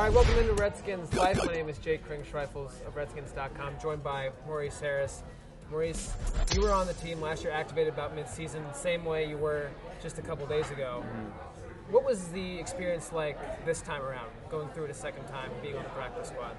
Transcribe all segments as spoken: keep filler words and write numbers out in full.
All right, welcome into Redskins Life. My name is Jake Kring-Schreifels of Redskins dot com, joined by Maurice Harris. Maurice, you were on the team last year, activated about mid-season, same way you were just a couple days ago. Mm-hmm. What was the experience like this time around, going through it a second time, being on the practice squad?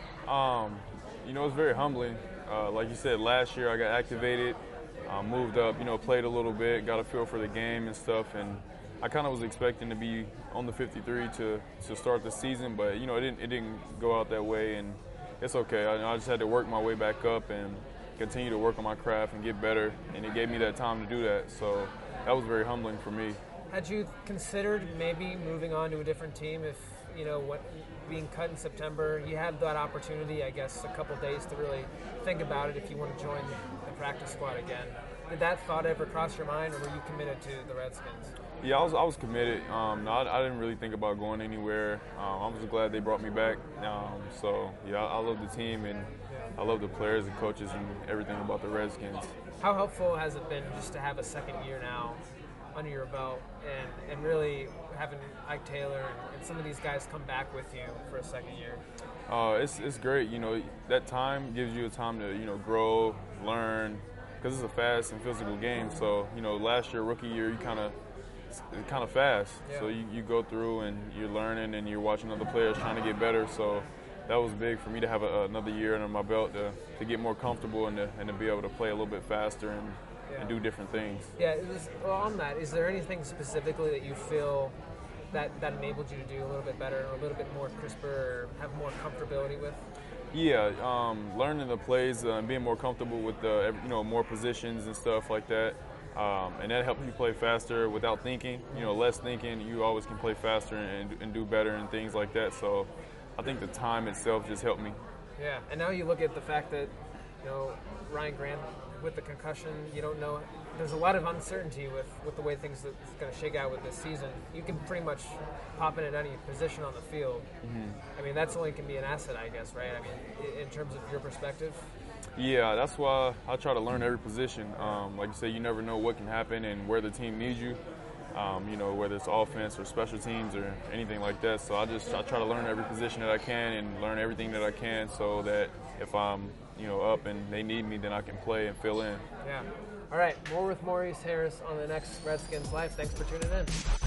Um, you know, it's very humbling. Uh, like you said, last year I got activated, uh, moved up, you know, played a little bit, got a feel for the game and stuff, and I kind of was expecting to be on the fifty-three to, to start the season, but, you know, it didn't, it didn't go out that way, and it's okay. I, I just had to work my way back up and continue to work on my craft and get better, and it gave me that time to do that, so that was very humbling for me. Had you considered maybe moving on to a different team if, you know, what, being cut in September, you had that opportunity, I guess, a couple days to really think about it if you want to join the practice squad again. Did that thought ever cross your mind, or were you committed to the Redskins? Yeah, I was, I was committed. Um, no, I, I didn't really think about going anywhere. Um, I was glad they brought me back. Um, so, yeah, I, I love the team, and yeah. I love the players and coaches and everything about the Redskins. How helpful has it been just to have a second year now under your belt and, and really having Ike Taylor and, and some of these guys come back with you for a second year? Uh, it's, it's great. You know, that time gives you a time to, you know, grow, learn, because it's a fast and physical game. So, you know, last year, rookie year, you kind of kind of fast. Yeah. So you, you go through and you're learning and you're watching other players trying to get better. So that was big for me to have a, another year under my belt to, to get more comfortable and to, and to be able to play a little bit faster and, yeah. and do different things. Yeah, it was, well, on that, is there anything specifically that you feel that, that enabled you to do a little bit better or a little bit more crisper or have more comfortability with? Yeah, um, learning the plays uh, and being more comfortable with the, you know, more positions and stuff like that. Um, and that helps you play faster without thinking. You know, less thinking, you always can play faster and, and do better and things like that. So I think the time itself just helped me. Yeah, and now you look at the fact that, you know, Ryan Grant with the concussion, you don't know. There's a lot of uncertainty with, with the way things are going to shake out with this season. You can pretty much pop in at any position on the field. Mm-hmm. I mean, that's only can be an asset, I guess, right? I mean, in terms of your perspective. Yeah, that's why I try to learn every position. Um, like you say, you never know what can happen and where the team needs you. Um, you know, whether it's offense or special teams or anything like that. So I just I try to learn every position that I can and learn everything that I can so that if I'm, you know, up and they need me, then I can play and fill in. Yeah. All right, more with Maurice Harris on the next Redskins Live. Thanks for tuning in.